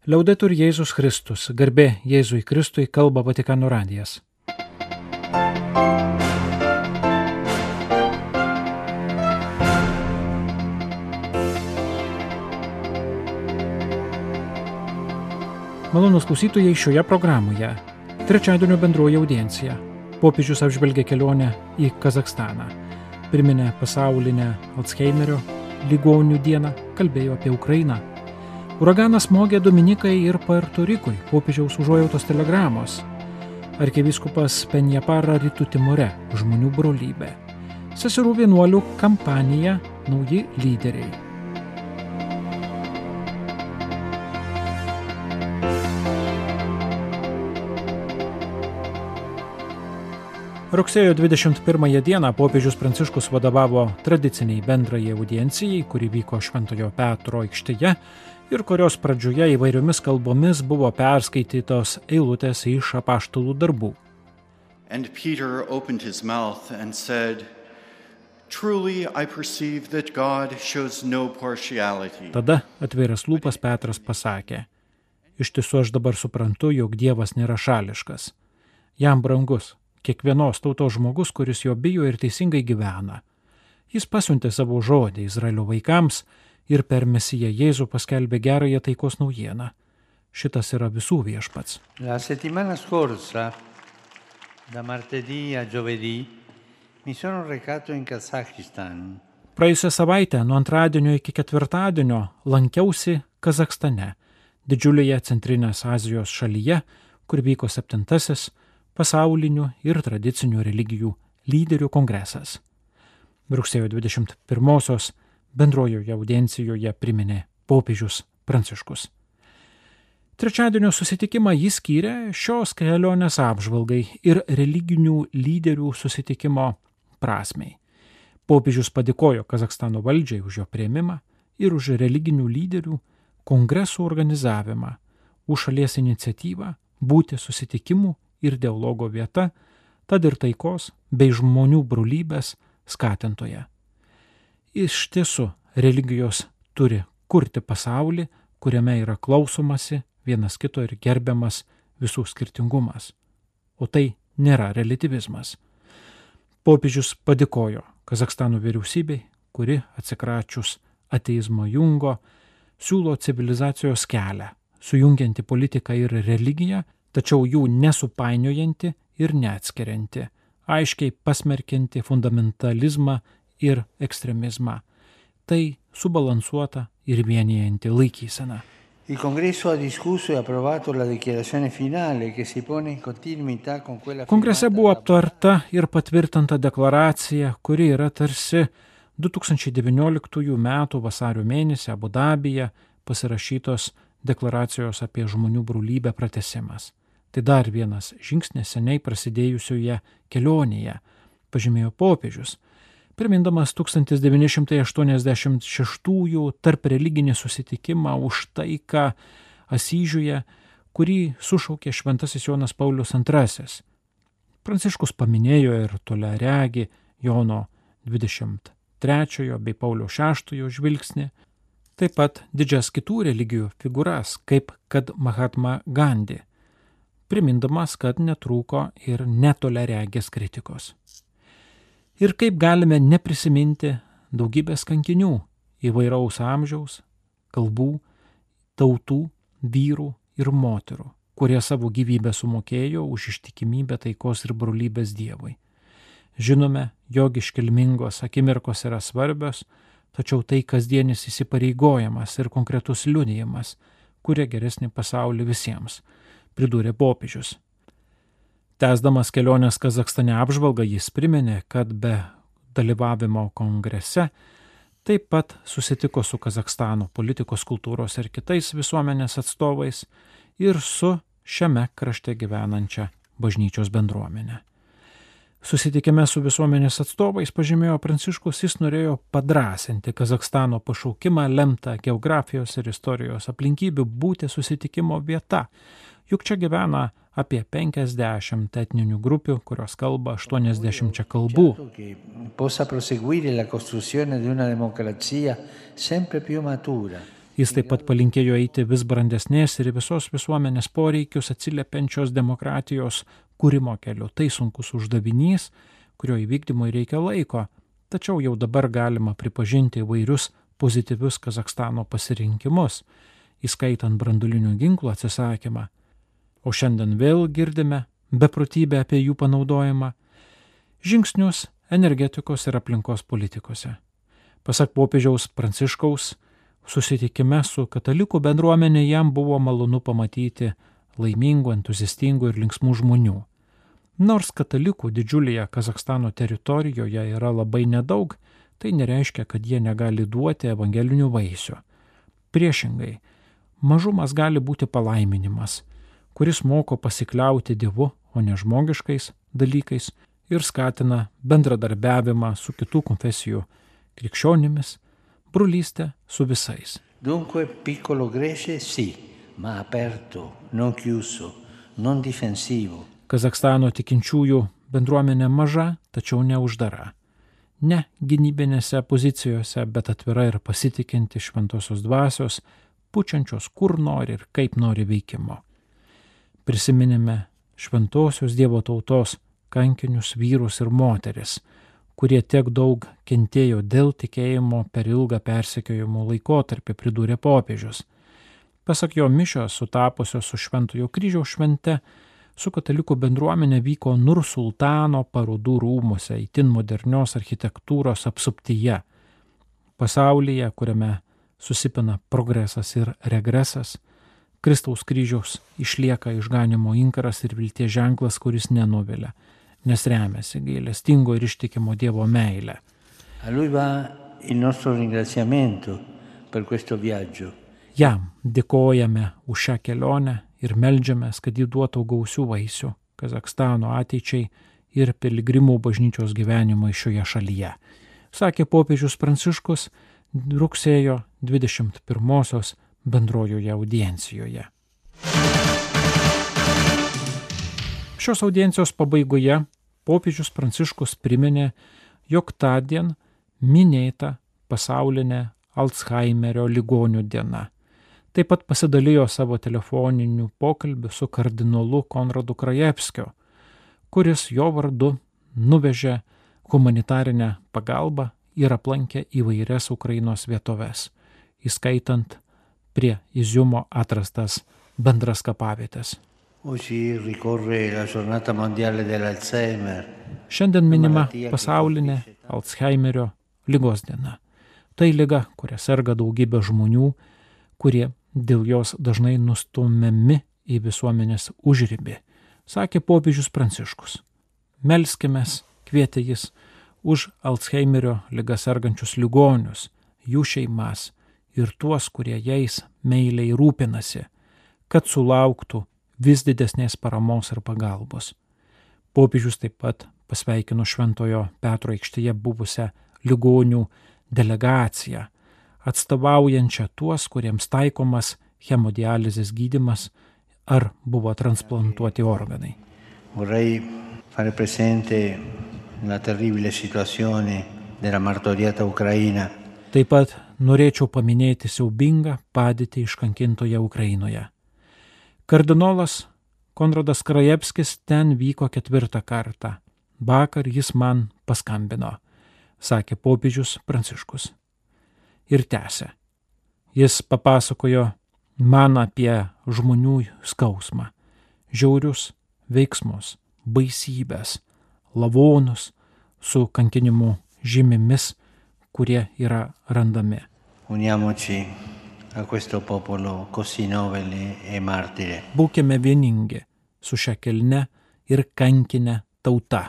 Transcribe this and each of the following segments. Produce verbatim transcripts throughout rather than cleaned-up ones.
Liaudetur Jėzus Kristus, garbė Jėzui Kristui, kalba Vatikano radijas. Malonūs klausytojai, šioje programoje trečiadienio bendroji audiencija. Popiežius apžvelgė kelionę į Kazachstaną, priminė pasaulinę Alzheimerio ligonių dieną, kalbėjo apie Ukrainą. Uraganas smogė Dominikai ir Puerto Rikui, popiežiaus užuojautos telegramos. Arkivyskupas Penjapara Rytų Timore, žmonių brolybė. Seserų vienuolių kampanija, nauji lyderiai. Rugsėjo dvidešimt pirmąją dieną popiežius Pranciškus vadovavo tradiciniai bendrajai audiencijai, kuri vyko Šventojo Petro aikštėje ir kurios pradžioje įvairiomis kalbomis buvo perskaitytos eilutės iš apaštalų darbų. And Peter opened his mouth and said, "Truly I perceive that God shows no partiality." Tada atvėręs lūpas Petras pasakė: Iš tiesų aš dabar suprantu, jog Dievas nėra šališkas. Jam brangus kiekvienos tautos žmogus, kuris jo bijo ir teisingai gyvena. Jis pasiuntė savo žodį Izraelio vaikams ir per Mesiją Jėzų paskelbė gerąją taikos naujieną. Šitas yra visų viešpats. La settimana scorsa, da martedì a giovedì, mi sono recato in Kazakistan. Praėjusią savaitę, nuo antradienio iki ketvirtadienio, lankiausi Kazachstane, didžiulėje Centrinės Azijos šalyje, kur vyko septintasis pasaulinių ir tradicinių religijų lyderių kongresas. Rugsėjo dvidešimt pirmosios bendrojoje audiencijoje priminė popiežius Pranciškus. Trečiadienio susitikimą jis skyrė šios kelionės apžvalgai ir religinių lyderių susitikimo prasmei. Popiežius padėkojo Kazachstano valdžiai už jo priėmimą ir už religinių lyderių kongresų organizavimą, už šalies iniciatyvą būti susitikimų ir dialogo vieta, tad ir taikos bei žmonių brolybės skatintoje. Iš tiesų, religijos turi kurti pasaulį, kuriame yra klausomasi vienas kito ir gerbiamas visų skirtingumas. O tai nėra reliatyvizmas. Popiežius padėkojo Kazachstano vyriausybei, kuri atsikračius ateizmo jungo, siūlo civilizacijos kelią, sujungianti politiką ir religiją, tačiau jų nesupainiojanti ir neatskirianti, aiškiai pasmerkianti fundamentalizmą ir ekstremizmą. Tai subalansuota ir vienijanti laikysena. Il Congresso ha discusso e approvato la dichiarazione finale che si pone in continuità con quella. Kongrese buvo aptarta ir patvirtinta deklaracija, kuri yra tarsi du tūkstančiai devynioliktųjų metų vasario mėnesį Abu Dabyje pasirašytos deklaracijos apie žmonių brolybę pratęsimas. Tai dar vienas žingsnis seniai prasidėjusioje kelionėje, pažymėjo popiežius, primindamas tūkstantis devyni šimtai aštuoniasdešimt šeštųjų tarp religinį susitikimą už taiką Asyžiuje, kurį sušaukė šventasis Jonas Paulius antrasis. Pranciškus paminėjo ir toliaregį Jono dvidešimt trečiojo bei Pauliaus šeštojo žvilgsnį, taip pat didžias kitų religijų figūras, kaip kad Mahatma Gandhi, primindamas, kad netrūko ir netoliaregės kritikos. Ir kaip galime neprisiminti daugybės kankinių įvairaus amžiaus, kalbų, tautų, vyrų ir moterų, kurie savo gyvybę sumokėjo už ištikimybę taikos ir brolybės Dievui. Žinome, jog iškilmingos akimirkos yra svarbios, tačiau tai kasdienis įsipareigojimas ir konkretus liudijimas, kuria geresnį pasaulį visiems, pridūrė popiežius. Tęsdamas kelionės Kazachstane apžvalgą jis priminė, kad be dalyvavimo kongrese taip pat susitiko su Kazachstano politikos, kultūros ir kitais visuomenės atstovais ir su šiame krašte gyvenančia bažnyčios bendruomenė. Susitikime su visuomenės atstovais, pažymėjo Pranciškus, jis norėjo padrąsinti Kazachstano pašaukimą lemtą geografijos ir istorijos aplinkybių būti susitikimo vieta, juk čia gyvena apie penkiasdešimt etninių grupių, kurios kalba aštuoniasdešimt kalbų. Jis taip pat palinkėjo eiti vis brandesnės ir visos visuomenės poreikius atsiliepiančios demokratijos kūrimo keliu. Tai sunkus uždavinys, kurio įvykdymui reikia laiko, tačiau jau dabar galima pripažinti įvairius pozityvius Kazachstano pasirinkimus, įskaitant branduolinių ginklų atsisakymą. O šiandien vėl girdime beprotybę apie jų panaudojimą, žingsnius energetikos ir aplinkos politikose. Pasak popiežiaus Pranciškaus, susitikime su katalikų bendruomenė jam buvo malonu pamatyti laimingų, entuziastingų ir linksmų žmonių. Nors katalikų didžiulėje Kazachstano teritorijoje yra labai nedaug, tai nereiškia, kad jie negali duoti evangelinių vaisių. Priešingai, mažumas gali būti palaiminimas, kuris moko pasikliauti Dievu, o ne žmogiškais dalykais ir skatina bendradarbiavimą su kitų konfesijų krikščionimis, brolystę su visais. Dunque piccolo Grece sì, ma aperto, non chiuso, non difensivo. Kazachstano tikinčiųjų bendruomenė maža, tačiau neuždara. Ne gynybinėse pozicijose, bet atvira ir pasitikinti šventosios dvasios, pučiančios kur nori ir kaip nori veikimo. Prisiminime šventosios Dievo tautos kankinius vyrus ir moteris, kurie tiek daug kentėjo dėl tikėjimo per ilgą persekiojimo laikotarpį, pridūrė popiežius. Pasak jo, mišios sutapusios su Šventojo kryžiaus švente, su katalikų bendruomenė vyko Nursultano parodų rūmuose, itin modernios architektūros apsuptyje. Pasaulyje, kuriame susipina progresas ir regresas, Kristaus kryžiaus išlieka išganimo inkaras ir vilties ženklas, kuris nenuvilia, nes remiasi gailestingo ir ištikimo Dievo meilę. A lui va il nostro ringraziamento per questo viaggio. Jam dėkojame už šią kelionę ir meldžiamės, kad jį duotų gausių vaisių Kazachstano ateičiai ir piligrimų bažnyčios gyvenimui šioje šalyje, sakė popiežius Pranciškus rugsėjo dvidešimt pirmosios bendrojoje audiencijoje. Šios audiencijos pabaigoje popiežius Pranciškus priminė, jog tądien minėta pasaulinė Alzheimerio ligonių diena. Taip pat pasidalijo savo telefoniniu pokalbiu su kardinolu Konradu Krajevskiu, kuris jo vardu nuvežė humanitarinę pagalbą ir aplankė įvairias Ukrainos vietoves, įskaitant prie Iziumo atrastas bendras kapavietės. Šiandien minima pasaulinė Alzheimerio ligos diena. Tai liga, kuria serga daugybė žmonių, kurie dėl jos dažnai nustumiami į visuomenės užribį, sakė popiežius Pranciškus. Melskimės, kvietė jis, už Alzheimerio ligą sergančius ligonius, jų šeimas ir tuos, kurie jais meiliai rūpinasi, kad sulauktų vis didesnės paramos ir pagalbos. Popiežius taip pat pasveikino Šventojo Petro aikštėje buvusią ligonių delegaciją, atstovaujančią tuos, kuriems taikomas hemodializės gydymas ar buvo transplantuoti organai. Vorrei fare presente la terribile situazione della martoriata Ucraina. Taip pat norėčiau paminėti siaubingą padėtį iškankintoje Ukrainoje. Kardinolas Konradas Krajevskis ten vyko ketvirtą kartą. Vakar jis man paskambino, sakė popiežius Pranciškus. Ir tęsė. Jis papasakojo man apie žmonių skausmą, žiaurius veiksmus, baisybės, lavonus su kankinimu žymimis, kurie yra randami. Uniamoci a questo popolo così nobile e martire. Būkime vieningi su šia kilne ir kankine tauta.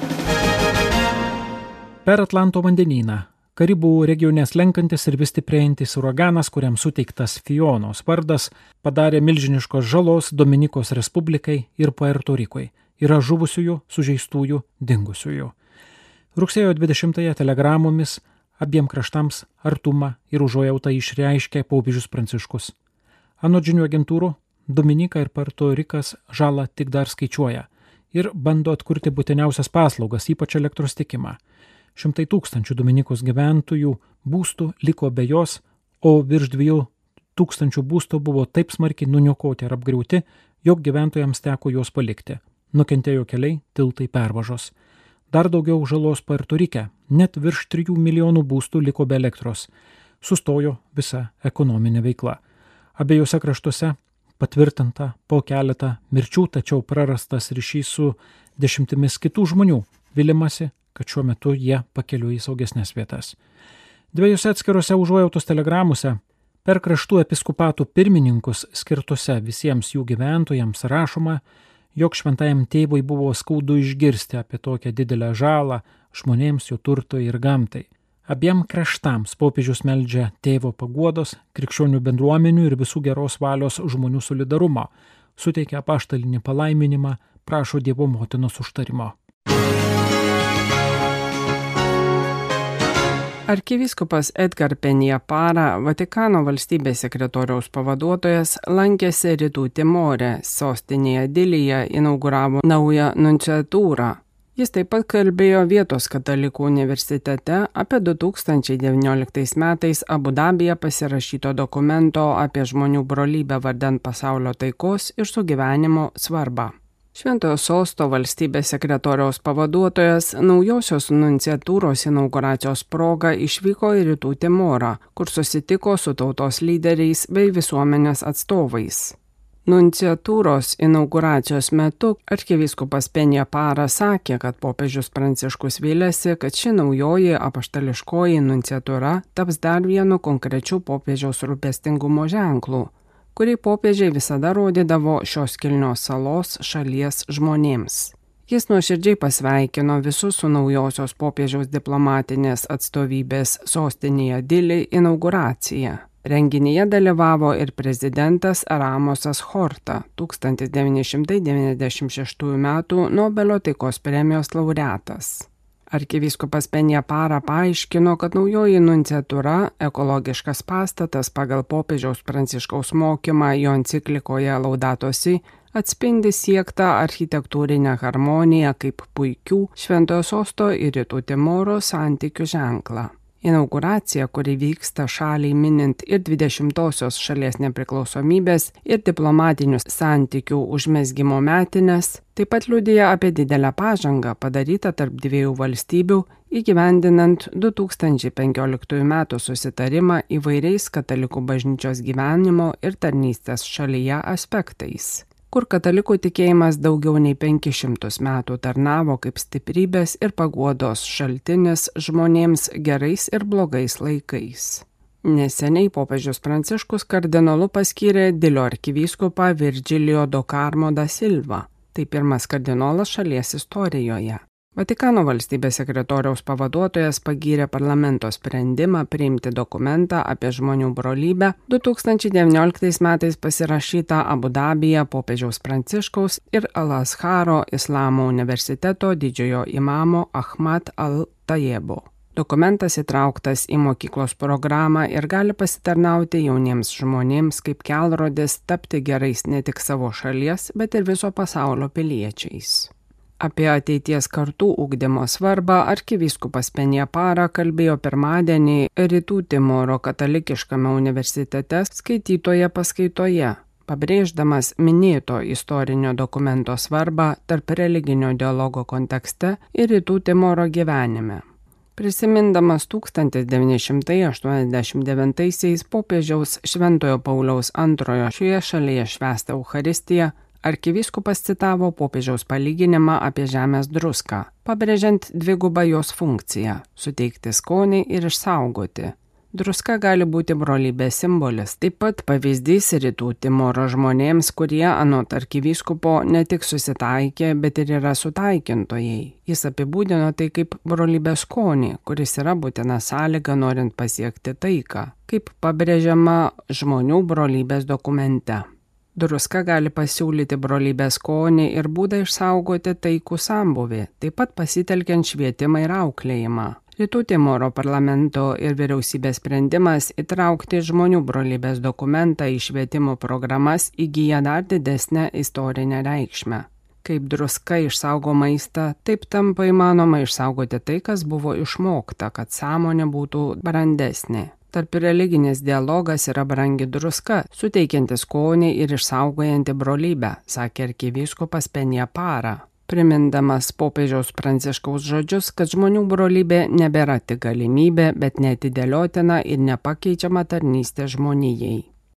Per Atlanto vandenyną Karibų regione slenkantis ir vis stiprėjantis uraganas, kuriam suteiktas Fionos vardas, padarė milžiniškos žalos Dominikos Respublikai ir Puerto Rikui. Yra žuvusiųjų, sužeistųjų, dingusiųjų. Rugsėjo dvidešimtąją telegramomis abiem kraštams artumą ir užuojautą išreiškė popiežius Pranciškus. Anot žinių agentūrų, Dominika ir Puerto Rikas žalą tik dar skaičiuoja ir bando atkurti būtiniausias paslaugas, ypač elektros tiekimą. Šimtai tūkstančių Dominikos gyventojų būstų liko be jos, o virš dviejų tūkstančių būstų buvo taip smarkiai nuniokoti ir apgriauti, jog gyventojams teko juos palikti. Nukentėjo keliai, tiltai, pervažos. Dar daugiau žalos Puerto Rike, net virš trijų milijonų būstų liko be elektros. Sustojo visa ekonominė veikla. Abiejose kraštuose patvirtinta po keletą mirčių, tačiau prarastas ryšys su dešimtimis kitų žmonių. Vilimasi, kad šiuo metu jie pakeliui į saugesnės vietas. Dviejose atskirose užuojautos telegramose per kraštų episkopatų pirmininkus skirtuose visiems jų gyventojams rašoma, jog šventajam tėvui buvo skaudu išgirsti apie tokią didelę žalą žmonėms, jų turtui ir gamtai. Abiem kraštams popiežius meldžia tėvo paguodos, krikščionių bendruomenių ir visų geros valios žmonių solidarumo, suteikia apaštalinį palaiminimą, prašo Dievo motinos užtarimo. Arkivyskupas Edgar Penjapara, Vatikano valstybės sekretoriaus pavaduotojas, lankėsi Rytų Timore, sostinėje Dilyje inauguravo naują nunciatūrą. Jis taip pat kalbėjo vietos katalikų universitete apie du tūkstančiai devynioliktais metais Abu Dabyje pasirašyto dokumento apie žmonių brolybę vardan pasaulio taikos ir sugyvenimo svarbą. Šventojo sosto valstybės sekretoriaus pavaduotojas naujosios nunciatūros inauguracijos proga išvyko į Rytų Timorą, kur susitiko su tautos lyderiais bei visuomenės atstovais. Nunciatūros inauguracijos metu arkivyskupas Penjapara sakė, kad popiežius Pranciškus vylėsi, kad ši naujoji apaštališkoji nunciatūra taps dar vienu konkrečiu popiežiaus rūpestingumo ženklu, kurį popiežiai visada rodydavo šios kilnios salos šalies žmonėms. Jis nuoširdžiai pasveikino visus su naujosios popiežiaus diplomatinės atstovybės sostinėje Dili inauguracija. Renginyje dalyvavo ir prezidentas Ramosas Horta, tūkstantis devyni šimtai devyniasdešimt šeštųjų metų Nobelio taikos premijos laureatas. Arkivyskupas Penjapara paaiškino, kad naujoji nunciatūra, ekologiškas pastatas pagal popiežiaus Pranciškaus mokymą jo enciklikoje Laudato Si, atspindi siektą architektūrinę harmoniją kaip puikių Šventojo sosto ir Rytų Timoro santykių ženklą. Inauguracija, kuri vyksta šaliai minint ir dvidešimtosios šalies nepriklausomybės ir diplomatinių santykių užmezgimo metines, taip pat liudija apie didelę pažangą padarytą tarp dviejų valstybių įgyvendinant du tūkstančiai penkioliktųjų metų susitarimą įvairiais katalikų bažnyčios gyvenimo ir tarnystės šalyje aspektais, kur katalikų tikėjimas daugiau nei penkis šimtus metų tarnavo kaip stiprybės ir paguodos šaltinis žmonėms gerais ir blogais laikais. Neseniai popiežius Pranciškus kardinolu paskyrė Dilio arkivyskupą Virgilio do Carmo da Silva. Tai pirmas kardinolas šalies istorijoje. Vatikano valstybės sekretoriaus pavaduotojas pagyrė parlamento sprendimą priimti dokumentą apie žmonių brolybę du tūkstančiai devynioliktais metais pasirašytą Abu Dabyje popiežiaus Pranciškaus ir Al-Azharo Islamo universiteto didžiojo imamo Ahmad al-Tayebo. Dokumentas įtrauktas į mokyklos programą ir gali pasitarnauti jauniems žmonėms kaip kelrodis tapti gerais ne tik savo šalies, bet ir viso pasaulio piliečiais. Apie ateities kartų ugdymo svarbą arkivyskupas Penjapara kalbėjo pirmadienį Rytų Timoro katalikiškame universitete skaitytoje paskaitoje, pabrėždamas minėto istorinio dokumento svarbą tarp religinio dialogo kontekste ir Rytų Timoro gyvenime. Prisimindamas tūkstantis devyni šimtai aštuoniasdešimt devintaisiais popiežiaus Šventojo Pauliaus antrojo šioje šalyje švęstą Eucharistiją, arkivyskupas citavo popiežiaus palyginimą apie žemės druską, pabrėžiant dvigubą jos funkciją – suteikti skonį ir išsaugoti. Druska gali būti brolybės simbolis, taip pat pavyzdys Rytų Timoro žmonėms, kurie anot arkivyskupo ne tik susitaikė, bet ir yra sutaikintojai. Jis apibūdino tai kaip brolybės skonį, kuris yra būtina sąlyga norint pasiekti taiką, kaip pabrėžiama žmonių brolybės dokumente. Druska gali pasiūlyti brolybės skonį ir būdą išsaugoti taikų sambūvį, taip pat pasitelkiant švietimą ir auklėjimą. Rytų Timoro parlamento ir vyriausybės sprendimas įtraukti žmonių brolybės dokumentą į švietimo programas įgyja dar didesnę istorinę reikšmę. Kaip druska išsaugo maistą, taip tampa įmanoma išsaugoti tai, kas buvo išmokta, kad sąmonė būtų brandesnė. Tarp religinis dialogas yra brangi druska, suteikianti skonį ir išsaugojanti brolybę, sakė arkivyskupas Penjapara, primindamas popiežiaus Pranciškaus žodžius, kad žmonių brolybė nebėra tik galimybė, bet neatidėliotina ir nepakeičiama tarnystė žmonijai.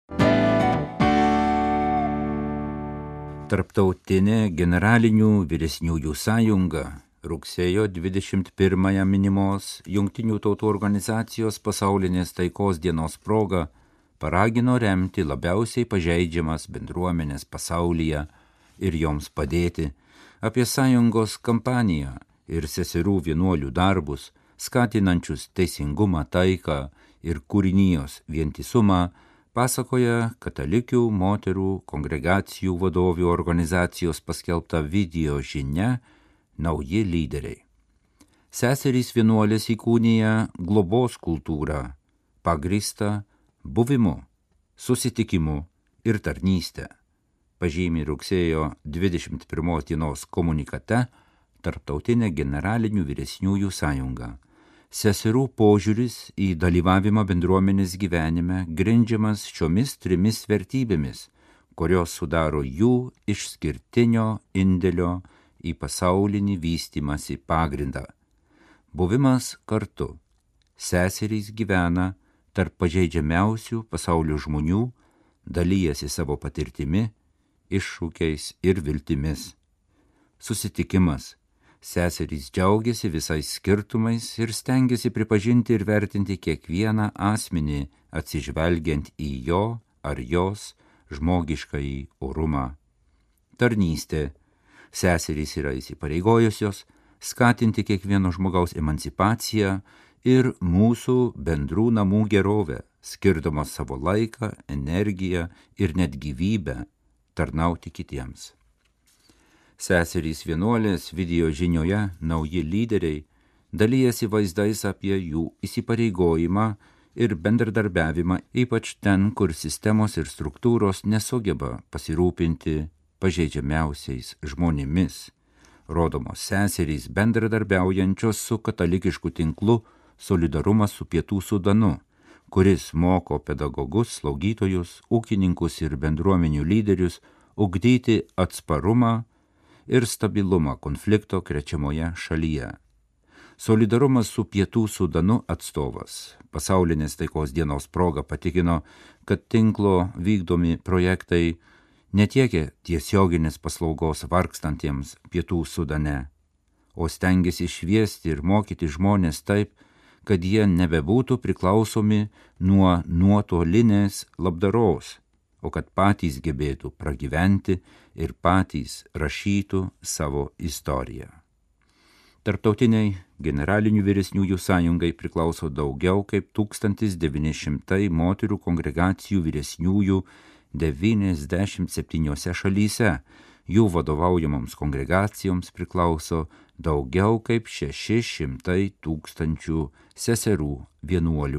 Tarptautinė generalinių vyresniųjų sąjunga rugsėjo dvidešimt pirmąją minimos Jungtinių tautų organizacijos pasaulinės taikos dienos proga paragino remti labiausiai pažeidžiamas bendruomenės pasaulyje ir joms padėti. Apie sąjungos kampaniją ir seserų vienuolių darbus, skatinančius teisingumą, taiką ir kūrinijos vientisumą, pasakoja katalikių moterų kongregacijų vadovių organizacijos paskelbta video žinia Nauji lyderiai. Seserys vienuolės įkūnija globos kultūrą, pagrįstą buvimu, susitikimu ir tarnystę, pažymi rugsėjo dvidešimt pirmos dienos komunikate Tarptautinė generalinių vyresniųjų sąjunga. Seserų požiūris į dalyvavimą bendruomenės gyvenime grindžiamas šiomis trimis vertybėmis, kurios sudaro jų išskirtinio indėlio į pasaulinį vystymąsi pagrindą. Buvimas kartu. Seserys gyvena tarp pažeidžiamiausių pasaulio žmonių, dalyjasi savo patirtimi, iššūkiais ir viltimis. Susitikimas. Seserys džiaugiasi visais skirtumais ir stengiasi pripažinti ir vertinti kiekvieną asmenį, atsižvelgiant į jo ar jos žmogiškąjį orumą. Tarnystė. Seserys yra įsipareigojusios skatinti kiekvieno žmogaus emancipaciją ir mūsų bendrų namų gerovę, skirdamos savo laiką, energiją ir net gyvybę tarnauti kitiems. Seserys vienuolės video žinioje Nauji lyderiai dalyjasi vaizdais apie jų įsipareigojimą ir bendradarbiavimą, ypač ten, kur sistemos ir struktūros nesugeba pasirūpinti pažeidžiamiausiais žmonėmis. Rodomos seserys bendradarbiaujančios su katalikišku tinklu Solidarumas su Pietų Sudanu, kuris moko pedagogus, slaugytojus, ūkininkus ir bendruomenių lyderius ugdyti atsparumą ir stabilumą konflikto krečiamoje šalyje. Solidarumas su Pietų Sudanu atstovas pasaulinės taikos dienos proga patikino, kad tinklo vykdomi projektai netiekia tiesioginės paslaugos vargstantiems Pietų Sudane, o stengiasi šviesti ir mokyti žmonės taip, kad jie nebebūtų priklausomi nuo nuotolinės labdaros, o kad patys gebėtų pragyventi ir patys rašytų savo istoriją. Tarptautiniai generalinių vyresniųjų sąjungai priklauso daugiau kaip tūkstantis devyni šimtai moterų kongregacijų vyresniųjų devyniasdešimt septyniose šalyse. Jų vadovaujamoms kongregacijoms priklauso daugiau kaip šeši šimtai tūkstančių seserų vienuolių.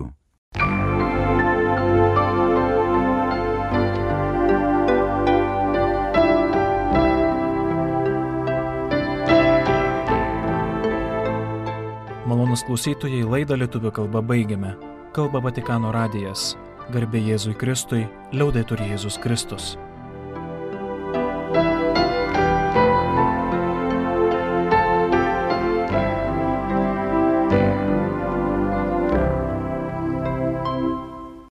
Malonūs klausytojai, laidą lietuvių kalba baigiame. Kalba Vatikano radijas. Garbė Jėzui Kristui, liaudetur Jėzus Kristus.